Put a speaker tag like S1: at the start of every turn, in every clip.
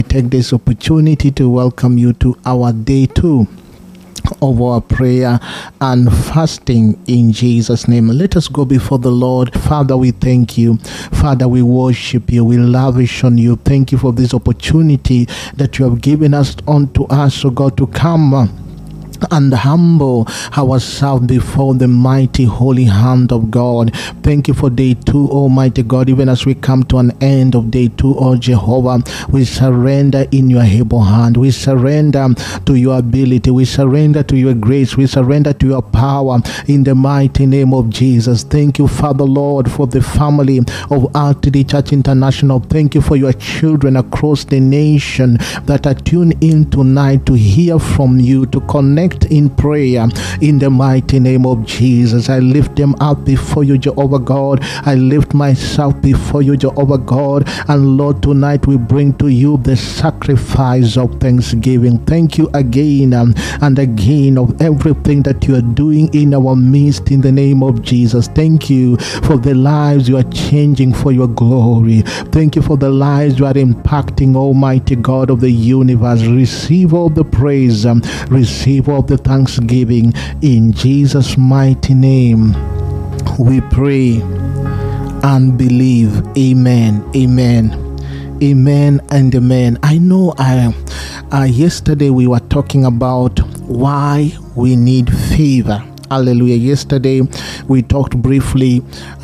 S1: Take this opportunity to welcome you to our day 2 of our prayer and fasting in Jesus' name. Let us go before the Lord. Father, we thank you. Father, we worship you. We lavish on you. Thank you for this opportunity that you have given us unto us, oh God, to come and humble ourselves before the mighty holy hand of God. Thank you for day 2, Almighty God. Even as we come to an end of day 2, oh Jehovah, we surrender in your able hand. We surrender to your ability. We surrender to your grace. We surrender to your power in the mighty name of Jesus. Thank you, Father Lord, for the family of RTD Church International. Thank you for your children across the nation that are tuned in tonight to hear from you, to connect in prayer in the mighty name of Jesus. I lift them up before you, Jehovah God. I lift myself before you, Jehovah God. And Lord, tonight we bring to you the sacrifice of thanksgiving. Thank you again and again of everything that you are doing in our midst in the name of Jesus. Thank you for the lives you are changing for your glory. Thank you for the lives you are impacting, Almighty God of the universe. Receive all the praise, receive all the thanksgiving in Jesus' mighty name. We pray and believe. Amen. Amen. Amen and amen. I know yesterday we were talking about why we need favor. Hallelujah. Yesterday we talked briefly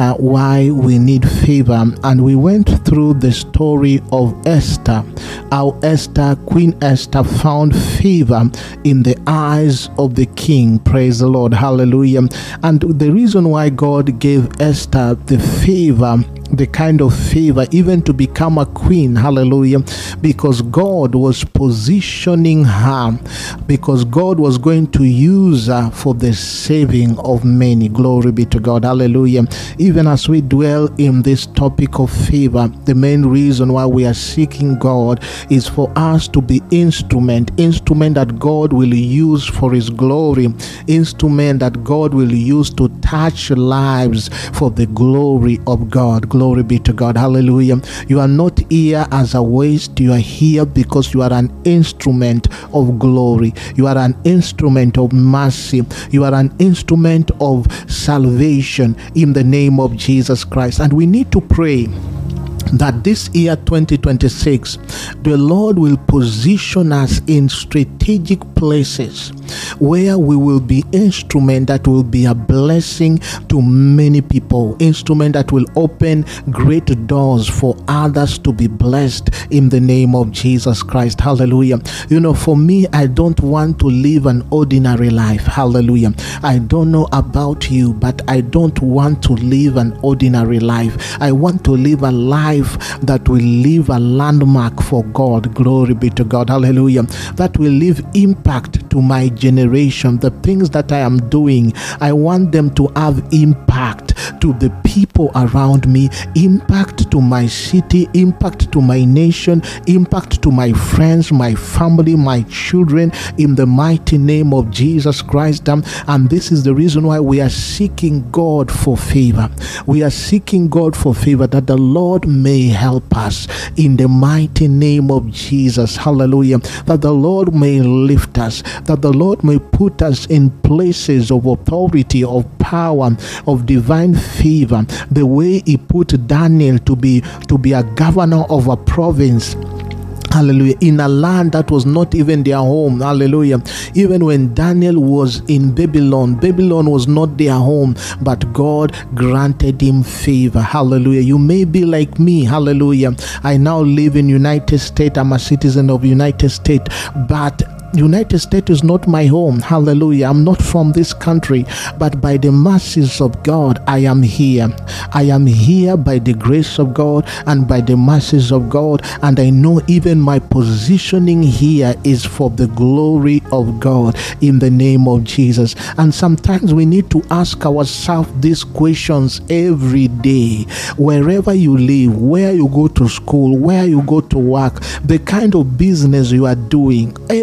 S1: why we need favor, and we went through the story of Esther, how Esther, Queen Esther, found favor in the eyes of the king. Praise the Lord. Hallelujah. And the reason why God gave Esther the favor, the kind of favor even to become a queen, hallelujah, because God was positioning her, because God was going to use her for the saving of many. Glory be to God. Hallelujah. Even as we dwell in this topic of favor, the main reason why we are seeking God is for us to be instrument that God will use for his glory, instrument that God will use to touch lives for the glory of God. Glory be to God. Hallelujah. You are not here as a waste. You are here because you are an instrument of glory. You are an instrument of mercy. You are an instrument of salvation in the name of Jesus Christ. And we need to pray that this year 2026, the Lord will position us in strategic places where we will be instrument that will be a blessing to many people, instrument that will open great doors for others to be blessed in the name of Jesus Christ. Hallelujah. You know, for me, I don't want to live an ordinary life. Hallelujah. I don't know about you, but I don't want to live an ordinary life. I want to live a life that will leave a landmark for God. Glory be to God. Hallelujah. That will leave impact to my generation. The things that I am doing, I want them to have impact to the people around me, impact to my city, impact to my nation, impact to my friends, my family, my children, in the mighty name of Jesus Christ. And this is the reason why we are seeking God for favor. We are seeking God for favor, that the Lord may help us in the mighty name of Jesus. Hallelujah. That the Lord may lift us, that the Lord may put us in places of authority, of power, of divine favor, the way he put Daniel to be a governor of a province. Hallelujah. In a land that was not even their home. Hallelujah. Even when Daniel was in Babylon, Babylon was not their home, but God granted him favor. Hallelujah. You may be like me. Hallelujah. I now live in United States. I'm a citizen of United States, but United States is not my home. Hallelujah. I'm not from this country, but by the mercies of God, I am here. I am here by the grace of God and by the mercies of God. And I know even my positioning here is for the glory of God in the name of Jesus. And sometimes we need to ask ourselves these questions every day. Wherever you live, where you go to school, where you go to work, the kind of business you are doing, every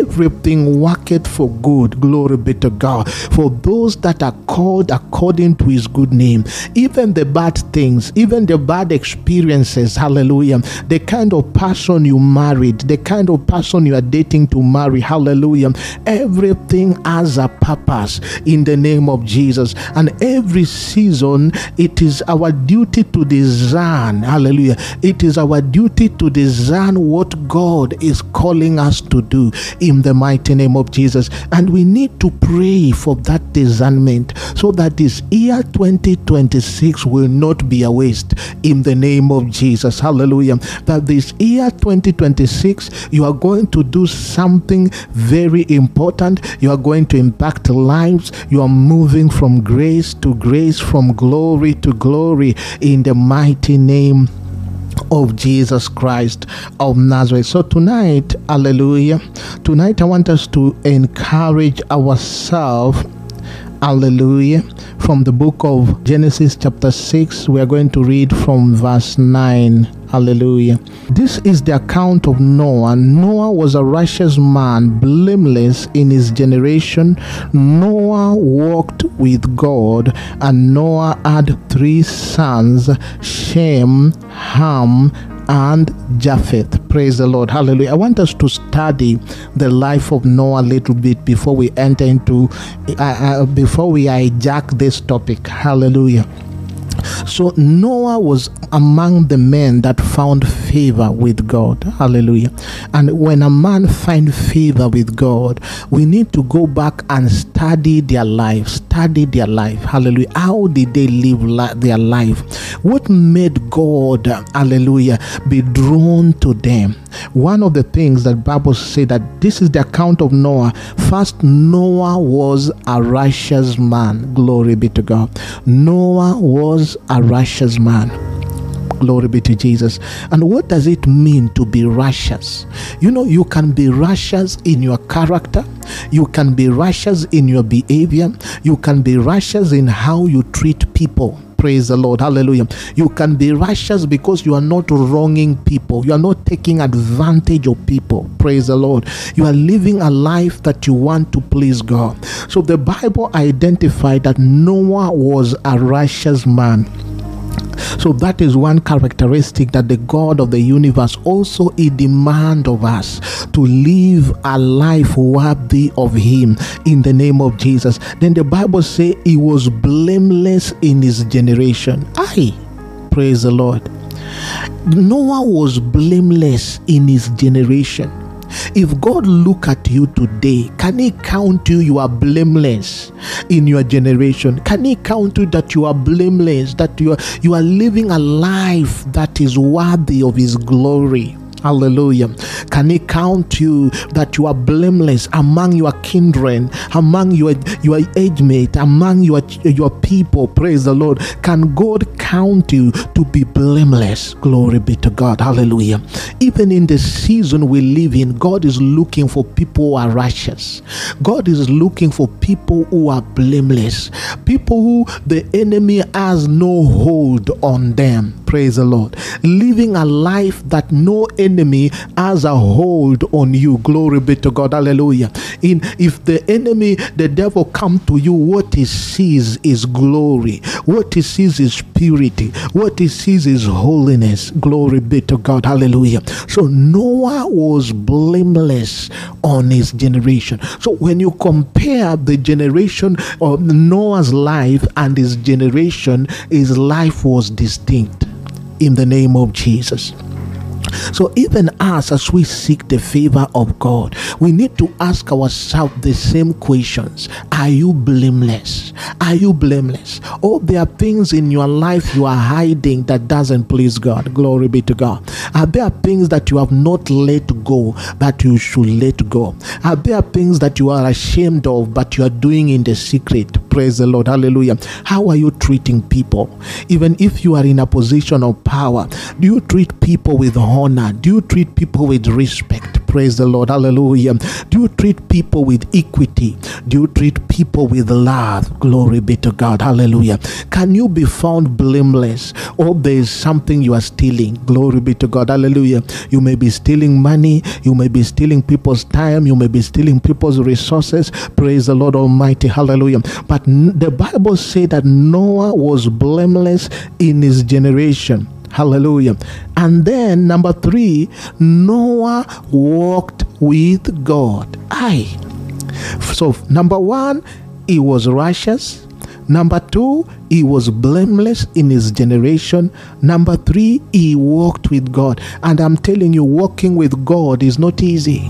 S1: everything worketh for good. Glory be to God. For those that are called according to his good name. Even the bad things, even the bad experiences, hallelujah, the kind of person you married, the kind of person you are dating to marry, hallelujah, everything has a purpose in the name of Jesus. And every season, it is our duty to discern, hallelujah, it is our duty to discern what God is calling us to do in the mighty name of Jesus. And we need to pray for that discernment so that this year 2026 will not be a waste in the name of Jesus. Hallelujah. That this year 2026 you are going to do something very important. You are going to impact lives. You are moving from grace to grace, from glory to glory in the mighty name of Jesus Christ of Nazareth. So tonight, hallelujah, tonight I want us to encourage ourselves, hallelujah, from the book of Genesis chapter 6. We are going to read from verse 9. Hallelujah. This is the account of Noah. Noah was a righteous man, blameless in his generation. Noah walked with God, and Noah had 3 sons, Shem, Ham, and Japheth. Praise the Lord. Hallelujah. I want us to study the life of Noah a little bit before we enter into before we hijack this topic. Hallelujah. So Noah was among the men that found favor with God. Hallelujah. And when a man finds favor with God, we need to go back and study their life. Study their life. Hallelujah. How did they live their life? What made God, hallelujah, be drawn to them? One of the things that Bible say that this is the account of Noah. First, Noah was a righteous man. Glory be to God. Noah was a righteous man. Glory be to Jesus. And what does it mean to be righteous? You know, you can be righteous in your character. You can be righteous in your behavior. You can be righteous in how you treat people. Praise the Lord. Hallelujah. You can be righteous because you are not wronging people. You are not taking advantage of people. Praise the Lord. You are living a life that you want to please God. So the Bible identified that Noah was a righteous man. So that is one characteristic that the God of the universe also demands of us, to live a life worthy of him in the name of Jesus. Then the Bible says he was blameless in his generation. Praise the Lord. Noah was blameless in his generation. If God look at you today, can he count you are blameless in your generation? Can he count you that you are blameless, that you are living a life that is worthy of his glory? Hallelujah. Can he count you that you are blameless among your kindred, among your age mate, among your people? Praise the Lord. Can God count you to be blameless? Glory be to God. Hallelujah. Even in the season we live in, God is looking for people who are righteous. God is looking for people who are blameless, people who the enemy has no hold on them. Praise the Lord. Living a life that no enemy has a hold on you. Glory be to God. Hallelujah. If the enemy, the devil, come to you, what he sees is glory. What he sees is purity. What he sees is holiness. Glory be to God. Hallelujah. So Noah was blameless on his generation. So when you compare the generation of Noah's life and his generation, his life was distinct in the name of Jesus. So even us, as we seek the favor of God, we need to ask ourselves the same questions. Are you blameless? Are you blameless? Or there are things in your life you are hiding that doesn't please God. Glory be to God. Are there things that you have not let go that you should let go? Are there things that you are ashamed of but you are doing in the secret? Praise the Lord. Hallelujah. How are you treating people? Even if you are in a position of power, do you treat people with honor? Do you treat people with respect? Praise the Lord. Hallelujah. Do you treat people with equity? Do you treat people with love? Glory be to God. Hallelujah. Can you be found blameless? Or there is something you are stealing? Glory be to God. Hallelujah. You may be stealing money. You may be stealing people's time. You may be stealing people's resources. Praise the Lord Almighty. Hallelujah. But the Bible says that Noah was blameless in his generation. Hallelujah. And then number 3, Noah walked with God. So number 1, he was righteous. Number 2, he was blameless in his generation. Number 3, he walked with God. And I'm telling you, walking with God is not easy.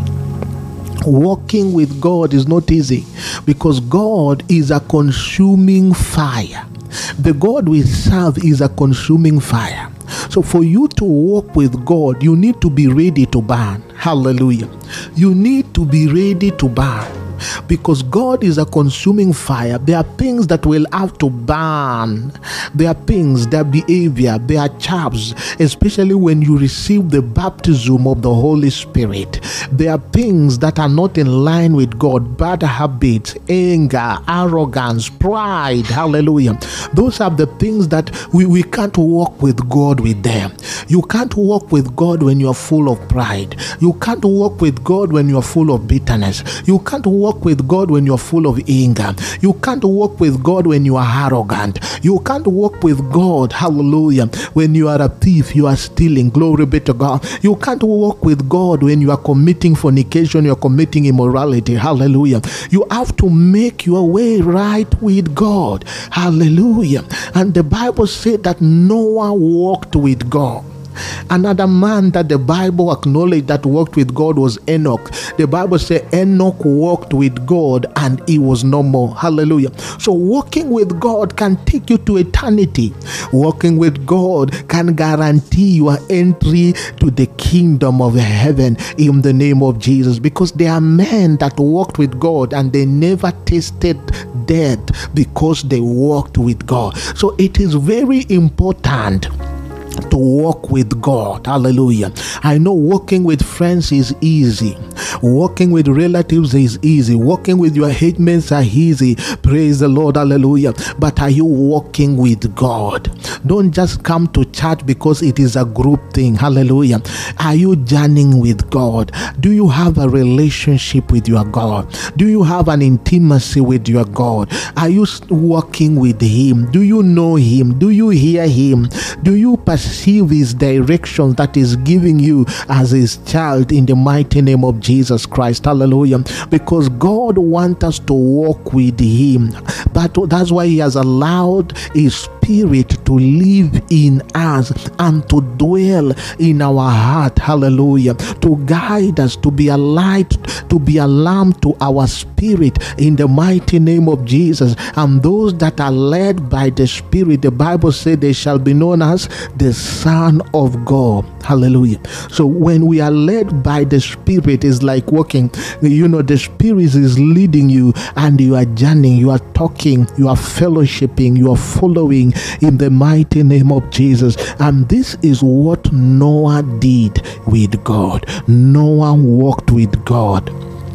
S1: Walking with God is not easy, because God is a consuming fire. The God we serve is a consuming fire. So for you to walk with God, you need to be ready to burn. Hallelujah. You need to be ready to burn, because God is a consuming fire. There are things that will have to burn. There are things, their behavior, their chaps, especially when you receive the baptism of the Holy Spirit. There are things that are not in line with God, bad habits, anger, arrogance, pride. Hallelujah. Those are the things that we can't walk with God with them. You can't walk with God when you are full of pride. You can't walk with God when you are full of bitterness. You can't walk with God when you are full of anger. You can't walk with God when you are arrogant. You can't walk with God, hallelujah, when you are a thief, you are stealing. Glory be to God. You can't walk with God when you are committing fornication, you are committing immorality. Hallelujah. You have to make your way right with God. Hallelujah. And the Bible said that Noah walked with God. Another man that the Bible acknowledged that walked with God was Enoch. The Bible said Enoch walked with God and he was no more. Hallelujah. So walking with God can take you to eternity. Walking with God can guarantee your entry to the kingdom of heaven in the name of Jesus, because there are men that walked with God and they never tasted death because they walked with God. So it is very important to walk with God. Hallelujah. I know walking with friends is easy. Walking with relatives is easy. Walking with your headmates are easy. Praise the Lord. Hallelujah. But are you walking with God? Don't just come to church because it is a group thing. Hallelujah. Are you journeying with God? Do you have a relationship with your God? Do you have an intimacy with your God? Are you walking with Him? Do you know Him? Do you hear Him? Do you perceive His directions that is giving you as His child in the mighty name of Jesus Christ? Hallelujah. Because God wants us to walk with Him. But that's why He has allowed His Spirit to live in us and to dwell in our heart. Hallelujah. To guide us, to be a light, to be a lamp to our spirit in the mighty name of Jesus. And those that are led by the Spirit, the Bible said they shall be known as the Son of God. Hallelujah. So when we are led by the Spirit, it's like walking. The Spirit is leading you and you are journeying, you are talking, you are fellowshipping, you are following in the mighty name of Jesus. And this is what Noah did with God. Noah walked with God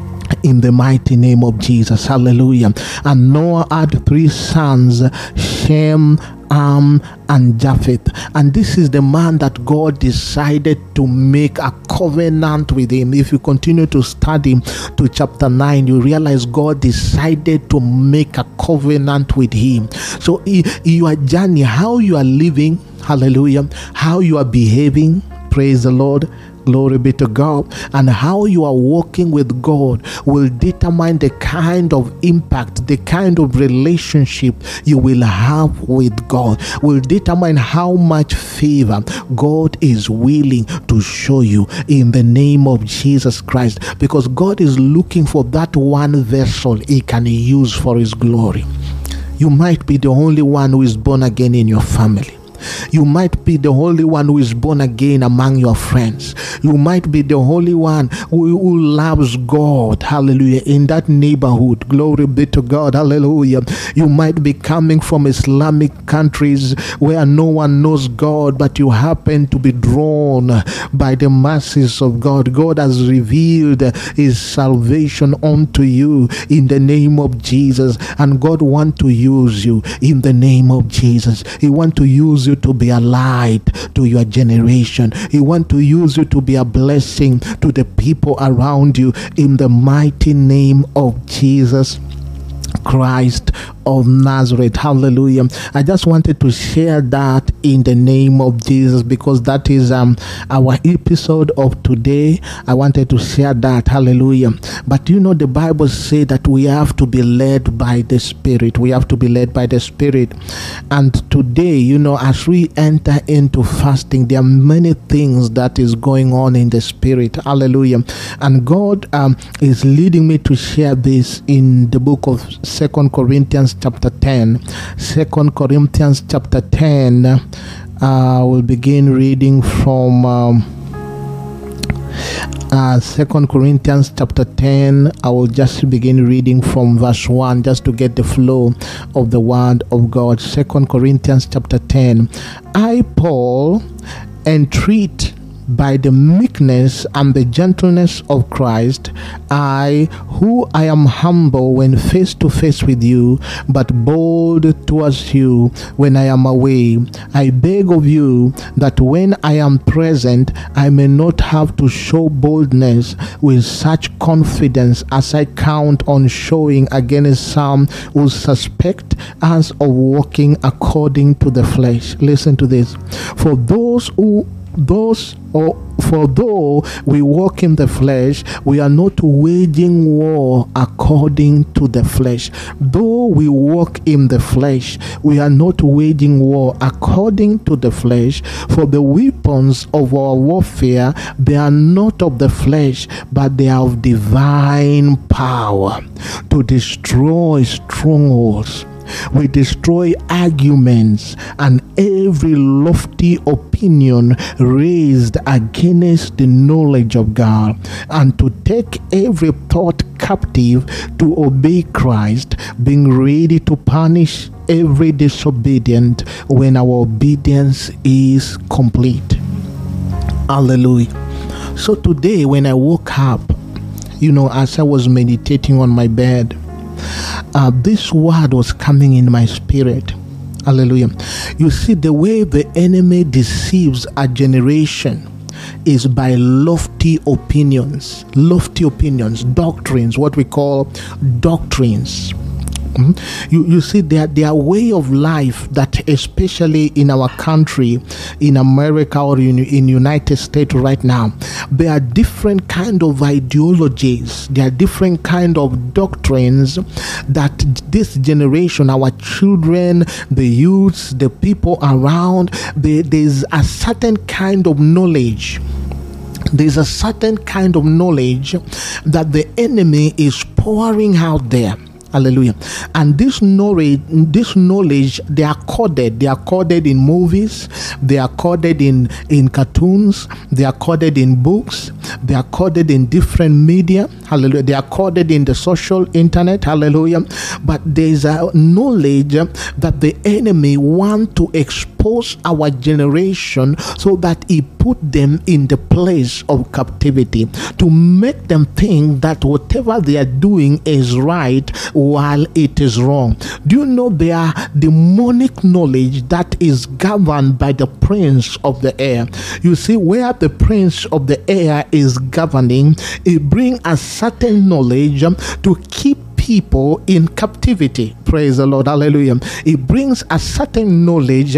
S1: in the mighty name of Jesus. Hallelujah. And Noah had 3 sons, Shem, Ham, and Japheth. And this is the man that God decided to make a covenant with him. If you continue to study to chapter 9, you realize God decided to make a covenant with him. So your journey, how you are living, hallelujah, how you are behaving, praise the Lord, glory be to God, and how you are walking with God will determine the kind of impact, the kind of relationship you will have with God, will determine how much favor God is willing to show you in the name of Jesus Christ, because God is looking for that one vessel He can use for His glory. You might be the only one who is born again in your family. You might be the only one who is born again among your friends. You might be the only one who loves God. Hallelujah. In that neighborhood. Glory be to God. Hallelujah. You might be coming from Islamic countries where no one knows God, but you happen to be drawn by the mercies of God. God has revealed his salvation unto you in the name of Jesus. And God wants to use you in the name of Jesus. He wants to use you to be a light to your generation. He wants to use you to be a blessing to the people around you in the mighty name of Jesus Christ of Nazareth. Hallelujah. I just wanted to share that in the name of Jesus, because that is our episode of today. I wanted to share that. Hallelujah. But you know, the Bible says that we have to be led by the Spirit. We have to be led by the Spirit. And today, you know, as we enter into fasting, there are many things that is going on in the Spirit. Hallelujah. And God is leading me to share this in the book of 2 Corinthians chapter 10. 2 Corinthians chapter 10. We'll begin reading from 2 Corinthians chapter 10. I will just begin reading from verse 1 just to get the flow of the word of God. 2 Corinthians chapter 10. I, Paul, entreat by the meekness and the gentleness of Christ, I, who I am humble when face to face with you, but bold towards you when I am away, I beg of you that when I am present, I may not have to show boldness with such confidence as I count on showing against some who suspect us of walking according to the flesh. Listen to this. For though we walk in the flesh, we are not waging war according to the flesh. Though we walk in the flesh, we are not waging war according to the flesh. For the weapons of our warfare, they are not of the flesh, but they are of divine power to destroy strongholds. We destroy arguments and every lofty opinion raised against the knowledge of God, and to take every thought captive to obey Christ, being ready to punish every disobedient when our obedience is complete. Hallelujah. So today when I woke up, you know, as I was meditating on my bed, this word was coming in my spirit. Hallelujah. You see, the way the enemy deceives a generation is by lofty opinions, doctrines, what we call doctrines. You see, their way of life, that especially in our country, in America or in United States right now, there are different kind of ideologies, there are different kind of doctrines that this generation, our children, the youths, the people around, there's a certain kind of knowledge. There's a certain kind of knowledge that the enemy is pouring out there. Hallelujah. And this knowledge, they are coded in movies, they are coded in cartoons, they are coded in books, they are coded in different media. Hallelujah. They are coded in the social internet. Hallelujah. But there's a knowledge that the enemy want to expose our generation so that he put them in the place of captivity, to make them think that whatever they are doing is right while it is wrong. Do you know there are demonic knowledge that is governed by the prince of the air? You see, where the prince of the air is governing, it brings a certain knowledge to keep people in captivity. Praise the Lord. Hallelujah. It brings a certain knowledge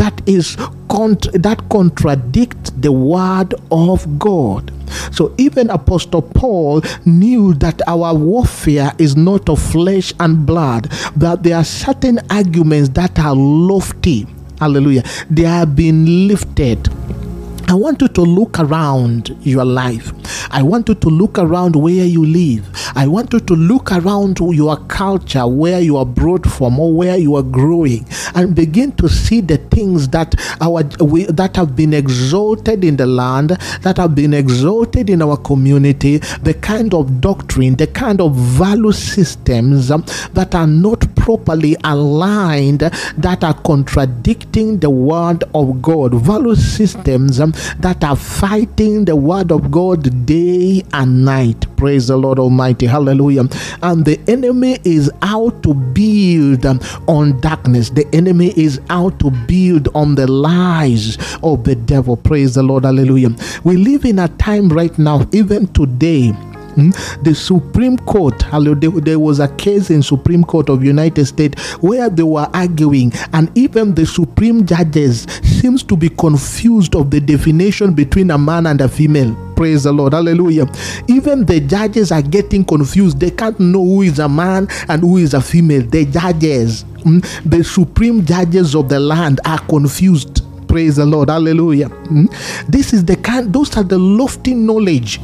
S1: that contradicts the word of God. So even Apostle Paul knew that our warfare is not of flesh and blood, that there are certain arguments that are lofty. Hallelujah. They have been lifted. I want you to look around your life. I want you to look around where you live. I want you to look around your culture, where you are brought from or where you are growing, and begin to see the things that that have been exalted in the land, that have been exalted in our community, the kind of doctrine, the kind of value systems that are not properly aligned, that are contradicting the word of God, value systems that are fighting the word of God day and night. Praise the Lord Almighty. Hallelujah. And the enemy is out to build on darkness. The enemy is out to build on the lies of the devil. Praise the Lord. Hallelujah. We live in a time right now, even today, the Supreme Court, there was a case in Supreme Court of United States where they were arguing, and even the Supreme judges seems to be confused of the definition between a man and a female. Praise the Lord. Hallelujah. Even the judges are getting confused. They can't know who is a man and who is a female. The judges, the supreme judges of the land are confused. Praise the Lord. Hallelujah. This is those are the lofty knowledge.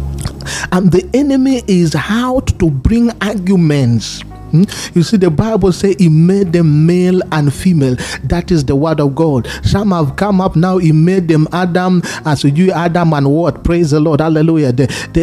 S1: And the enemy is out to bring arguments. You see, the Bible says he made them male and female. That is the word of God. Some have come up now, he made them Adam, as you Adam and what? Praise the Lord. Hallelujah.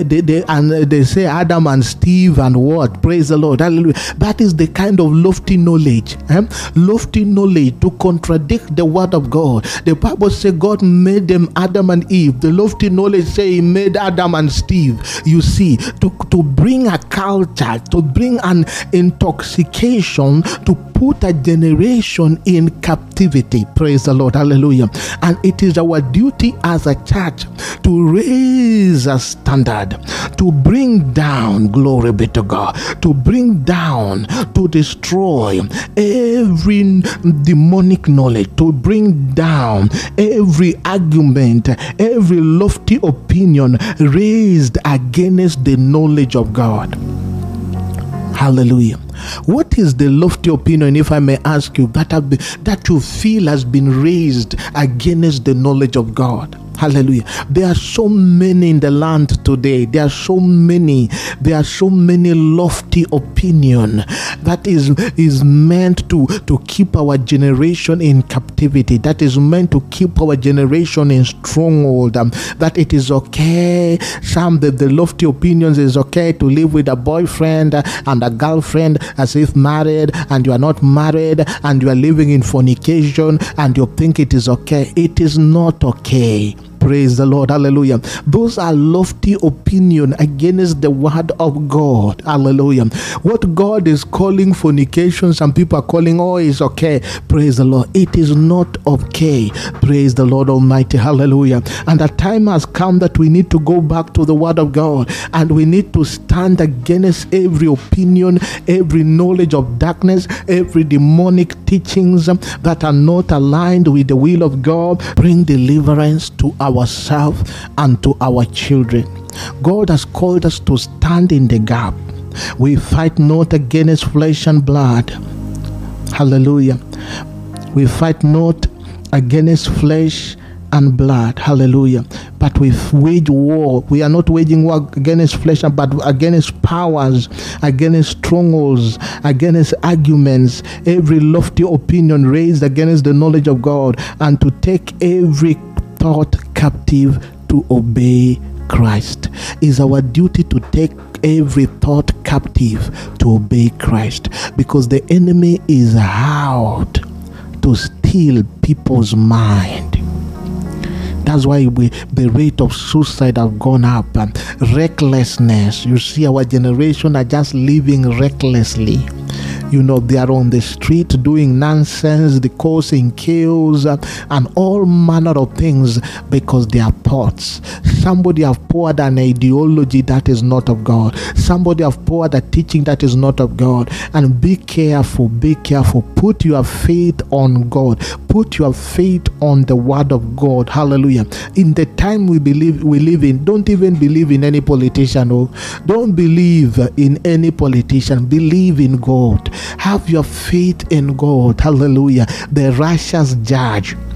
S1: They say Adam and Steve and what? Praise the Lord. Hallelujah. That is the kind of lofty knowledge. Lofty knowledge to contradict the word of God. The Bible says God made them Adam and Eve. The lofty knowledge say he made Adam and Steve. You see, to bring a culture, to bring an intoxication, to put a generation in captivity. Praise the Lord. Hallelujah. And it is our duty as a church to raise a standard, to bring down, glory be to God, to bring down, to destroy every demonic knowledge, to bring down every argument, every lofty opinion raised against the knowledge of God. Hallelujah. What is the lofty opinion, if I may ask you, that you feel has been raised against the knowledge of God? Hallelujah. There are so many in the land today. There are so many lofty opinion that is meant to keep our generation in captivity. That is meant to keep our generation in stronghold. That it is okay. The lofty opinions is okay to live with a boyfriend and a girlfriend as if married, and you are not married, and you are living in fornication, and you think it is okay. It is not okay. Praise the Lord. Hallelujah. Those are lofty opinion against the word of God. Hallelujah. What God is calling fornication, some people are calling, oh, it's okay. Praise the Lord. It is not okay. Praise the Lord Almighty. Hallelujah. And the time has come that we need to go back to the word of God, and we need to stand against every opinion, every knowledge of darkness, every demonic teachings that are not aligned with the will of God. Bring deliverance to ourselves and to our children. God has called us to stand in the gap. We fight not against flesh and blood. Hallelujah. We fight not against flesh and blood. Hallelujah. But we wage war. We are not waging war against flesh, but against powers, against strongholds, against arguments, every lofty opinion raised against the knowledge of God, and to take every thought captive to obey Christ. It's our duty to take every thought captive to obey Christ, because the enemy is out to steal people's mind. That's why the rate of suicide have gone up. Recklessness. You see, our generation are just living recklessly. You know, they are on the street doing nonsense, the causing chaos, and all manner of things because they are thoughts. Somebody have poured an ideology that is not of God. Somebody have poured a teaching that is not of God. And be careful, be careful. Put your faith on God. Put your faith on the word of God. Hallelujah. In the time we live in, don't even believe in any politician. Oh, don't believe in any politician. Believe in God. Have your faith in God. Hallelujah. The righteous judge.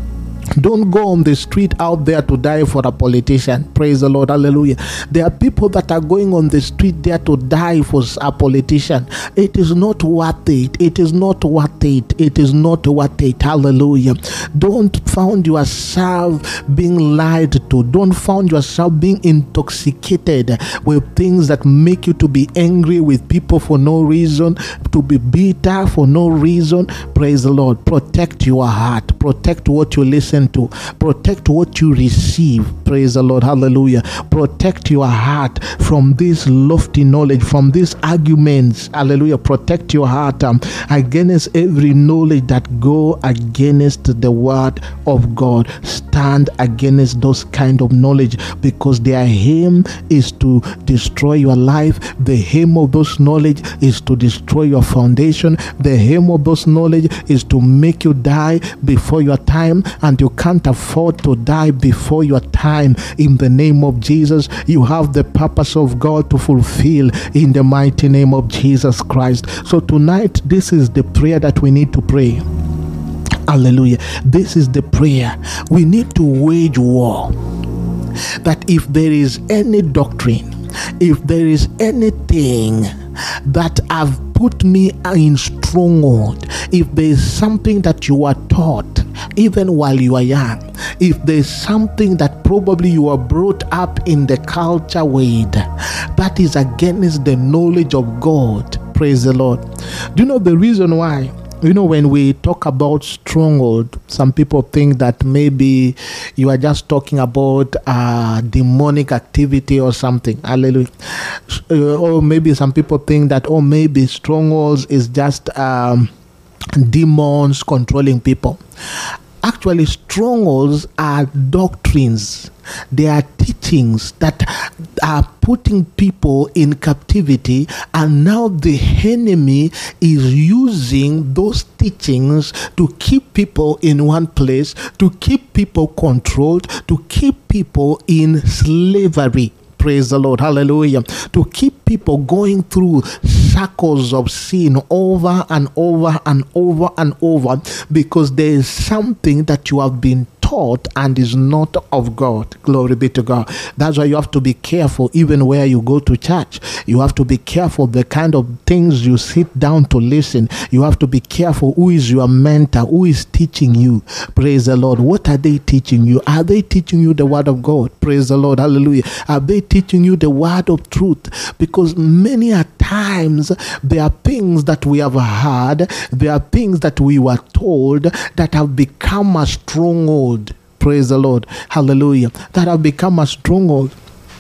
S1: Don't go on the street out there to die for a politician. Praise the Lord. Hallelujah. There are people that are going on the street there to die for a politician. It is not worth it. It is not worth it. It is not worth it. Hallelujah. Don't find yourself being lied to. Don't find yourself being intoxicated with things that make you to be angry with people for no reason, to be bitter for no reason. Praise the Lord. Protect your heart. Protect what you listen to. Protect what you receive. Praise the Lord. Hallelujah. Protect your heart from this lofty knowledge, from these arguments. Hallelujah. Protect your heart against every knowledge that go against the word of God. Stand against those kind of knowledge, because their aim is to destroy your life. The aim of those knowledge is to destroy your foundation. The aim of those knowledge is to make you die before your time, and you can't afford to die before your time. In the name of Jesus, you have the purpose of God to fulfill in the mighty name of Jesus Christ. So tonight, this is the prayer that we need to pray. Hallelujah. This is the prayer. We need to wage war. That if there is any doctrine, if there is anything that have put me in stronghold, if there is something that you are taught even while you are young, if there is something that probably you are brought up in the culture with that is against the knowledge of God, praise the Lord. Do you know the reason why? You know, when we talk about stronghold, some people think that maybe you are just talking about demonic activity or something. Hallelujah. Or maybe some people think that, oh, maybe strongholds is just demons controlling people. Actually, strongholds are doctrines. They are teachings that are putting people in captivity, and now the enemy is using those teachings to keep people in one place, to keep people controlled, to keep people in slavery. Praise the Lord. Hallelujah. To keep people going through circles of sin over and over and over and over, because there is something that you have been taught and is not of God. Glory be to God. That's why you have to be careful even where you go to church. You have to be careful the kind of things you sit down to listen. You have to be careful who is your mentor, who is teaching you. Praise the Lord. What are they teaching you? Are they teaching you the word of God? Praise the Lord. Hallelujah. Are they teaching you the word of truth? Because many a times there are things that we have heard, there are things that we were told that have become a stronghold. Praise the Lord. Hallelujah. That have become a stronghold.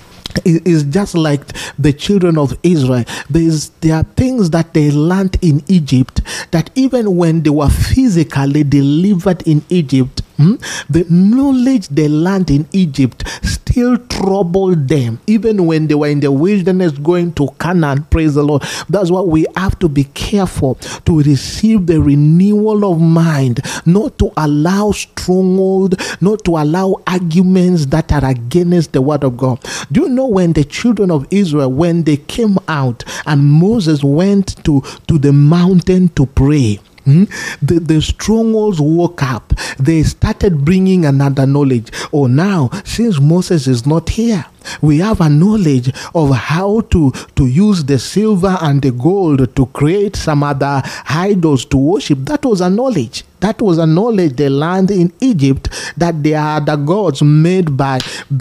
S1: It is just like the children of Israel. There are things that they learned in Egypt that even when they were physically delivered in Egypt, the knowledge they learned in Egypt still troubled them, even when they were in the wilderness going to Canaan. Praise the Lord. That's why we have to be careful to receive the renewal of mind, not to allow stronghold, not to allow arguments that are against the word of God. Do you know when the children of Israel, when they came out and Moses went to the mountain to pray, the strongholds woke up. They started bringing another knowledge. Oh, now, since Moses is not here, we have a knowledge of how to use the silver and the gold to create some other idols to worship. That was a knowledge. That was a knowledge they learned in Egypt, that there are the gods made by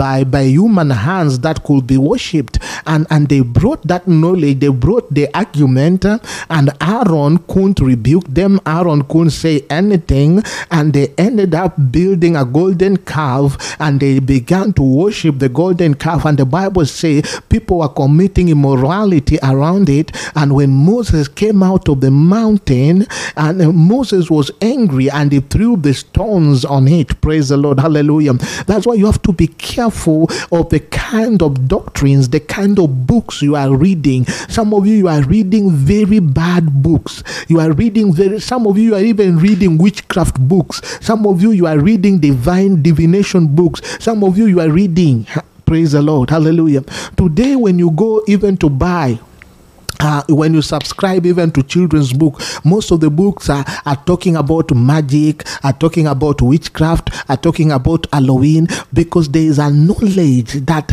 S1: human hands that could be worshipped. And they brought that knowledge, they brought the argument, and Aaron couldn't rebuke them. Aaron couldn't say anything, and they ended up building a golden calf, and they began to worship the golden calf. And the Bible says people were committing immorality around it. And when Moses came out of the mountain, and Moses was angry, and he threw the stones on it. Praise the Lord. Hallelujah. That's why you have to be careful of the kind of doctrines, the kind of books you are reading. Some of you are reading very bad books. Some of you are even reading witchcraft books. Some of you are reading divination books. Some of you are reading, praise the Lord. Hallelujah. Today when you go even to buy when you subscribe even to children's book, most of the books are talking about magic, are talking about witchcraft, are talking about Halloween, because there is a knowledge that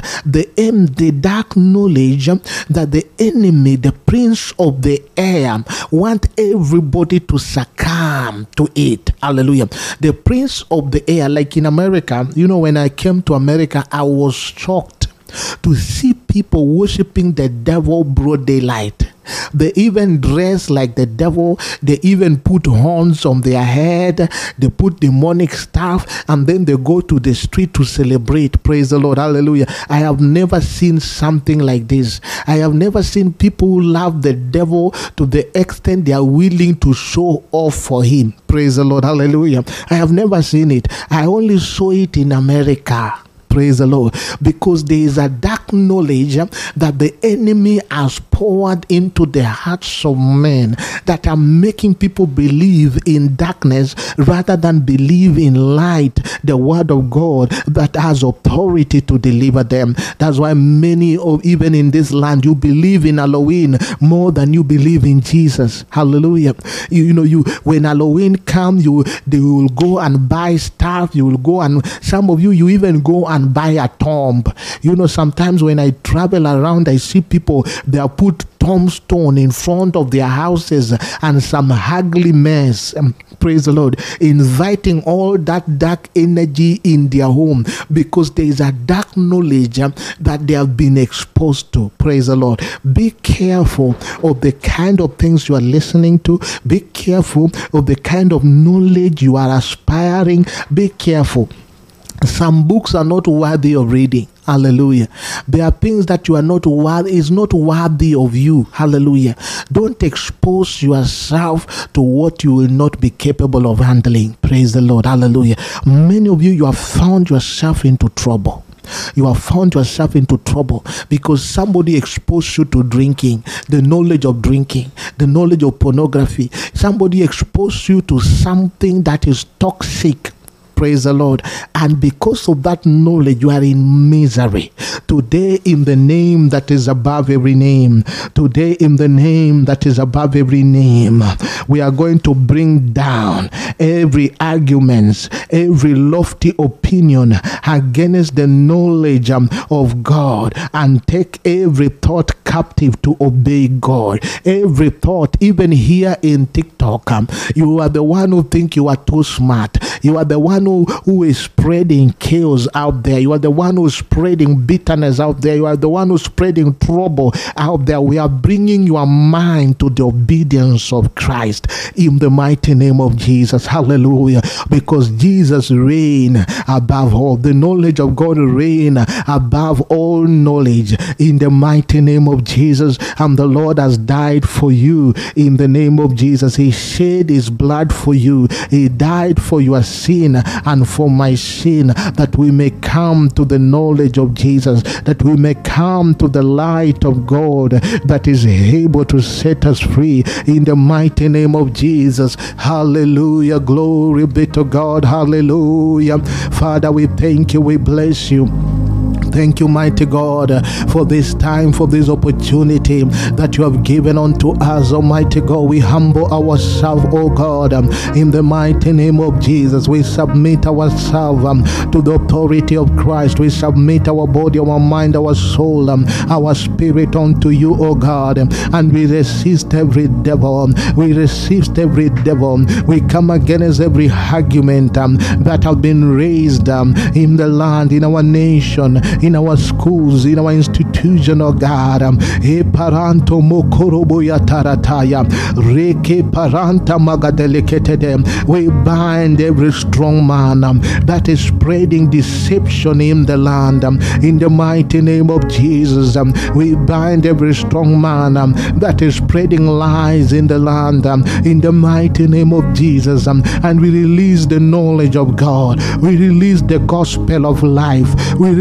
S1: the dark knowledge that the enemy, the prince of the air, want everybody to succumb to it. Hallelujah. The prince of the air, like in America, when I came to America, I was shocked to see people worshiping the devil broad daylight. They even dress like the devil. They even put horns on their head. They put demonic stuff, and then they go to the street to celebrate. Praise the Lord. Hallelujah. I have never seen something like this. I have never seen people who love the devil to the extent they are willing to show off for him. Praise the Lord. Hallelujah. I have never seen it. I only saw it in America. Praise the Lord. Because there is a dark knowledge that the enemy has poured into the hearts of men that are making people believe in darkness rather than believe in light, the word of God that has authority to deliver them. That's why many of, even in this land, you believe in Halloween more than you believe in Jesus. Hallelujah. When Halloween comes, they will go and buy stuff. You will go, and some of you even go and buy a tomb. Sometimes when I travel around, I see people, they have put tombstone in front of their houses and some ugly mess. Praise the Lord. Inviting all that dark energy in their home because there is a dark knowledge that they have been exposed to. Praise the Lord. Be careful of the kind of things you are listening to. Be careful of the kind of knowledge you are aspiring. Be careful. Some books are not worthy of reading. Hallelujah. There are things that you are not worthy, is not worthy of you. Hallelujah. Don't expose yourself to what you will not be capable of handling. Praise the Lord. Hallelujah. Many of you have found yourself into trouble. You have found yourself into trouble because somebody exposed you to drinking, the knowledge of drinking, the knowledge of pornography. Somebody exposed you to something that is toxic. Praise the Lord. And because of that knowledge, you are in misery. Today, in the name that is above every name, today, in the name that is above every name, we are going to bring down every argument, every lofty opinion against the knowledge of God, and take every thought captive to obey God. Every thought, even here in TikTok, you are the one who think you are too smart. You are the one who is spreading chaos out there. You are the one who is spreading bitterness out there. You are the one who is spreading trouble out there. We are bringing your mind to the obedience of Christ in the mighty name of Jesus. Hallelujah. Because Jesus reigns above all. The knowledge of God reigns above all knowledge in the mighty name of Jesus. And the Lord has died for you in the name of Jesus. He shed his blood for you. He died for your sin and for my sin, that we may come to the knowledge of Jesus, that we may come to the light of God that is able to set us free in the mighty name of Jesus. Hallelujah. Glory be to God. Hallelujah. Father, we thank you. We bless you. Thank you, mighty God, for this time, for this opportunity that you have given unto us, Almighty God. We humble ourselves, oh God, in the mighty name of Jesus. We submit ourselves to the authority of Christ. We submit our body, our mind, our soul, our spirit unto you, oh God, and we resist every devil. We resist every devil. We come against every argument that have been raised in the land, in our nation, in our schools, in our institution, oh God. E paranto mokorobo ya tarataya reke paranta magadeleketede. We bind every strong man that is spreading deception in the land in the mighty name of Jesus. We bind every strong man that is spreading lies in the land in the mighty name of Jesus. And we release the knowledge of God. We release the gospel of life. We release the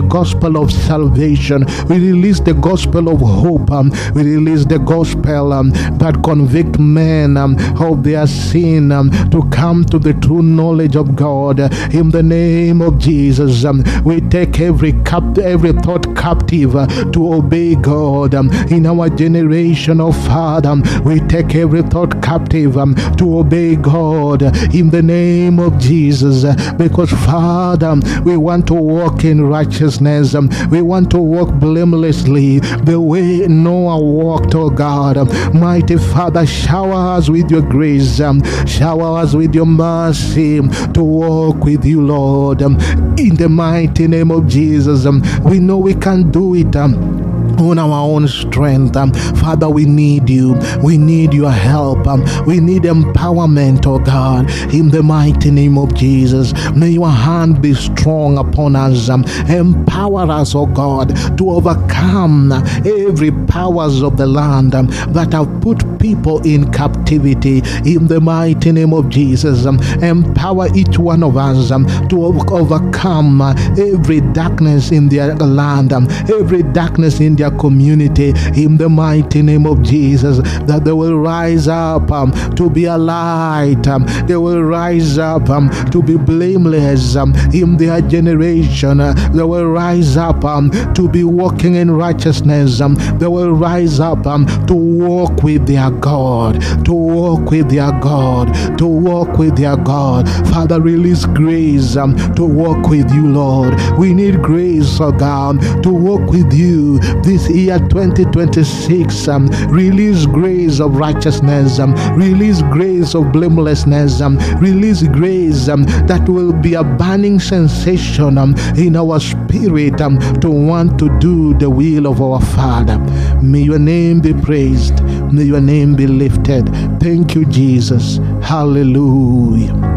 S1: the gospel of salvation. We release the gospel of hope. We release the gospel that convict men of their sin to come to the true knowledge of God. In the name of Jesus, we take every thought captive to obey God. In our generation, oh Father, we take every thought captive to obey God in the name of Jesus, because Father, we want to walk in righteousness. We want to walk blamelessly the way Noah walked, oh God. Mighty Father, shower us with your grace, shower us with your mercy to walk with you, Lord, in the mighty name of Jesus. We know we can't do it on our own strength. Father, we need you. We need your help. We need empowerment, oh God, in the mighty name of Jesus. May your hand be strong upon us. Empower us, oh God, to overcome every powers of the land that have put people in captivity, in the mighty name of Jesus. Empower each one of us to overcome every darkness in their land, every darkness in their community, in the mighty name of Jesus, that they will rise up to be a light. They will rise up to be blameless in their generation. They will rise up to be walking in righteousness. They will rise up to walk with their God, to walk with their God, to walk with their God. Father, release grace to walk with you, Lord. We need grace, oh God, to walk with you this year 2026. Release grace of righteousness, release grace of blamelessness, release grace that will be a burning sensation in our spirit to want to do the will of our Father. May your name be praised. May your name be lifted. Thank you, Jesus. Hallelujah.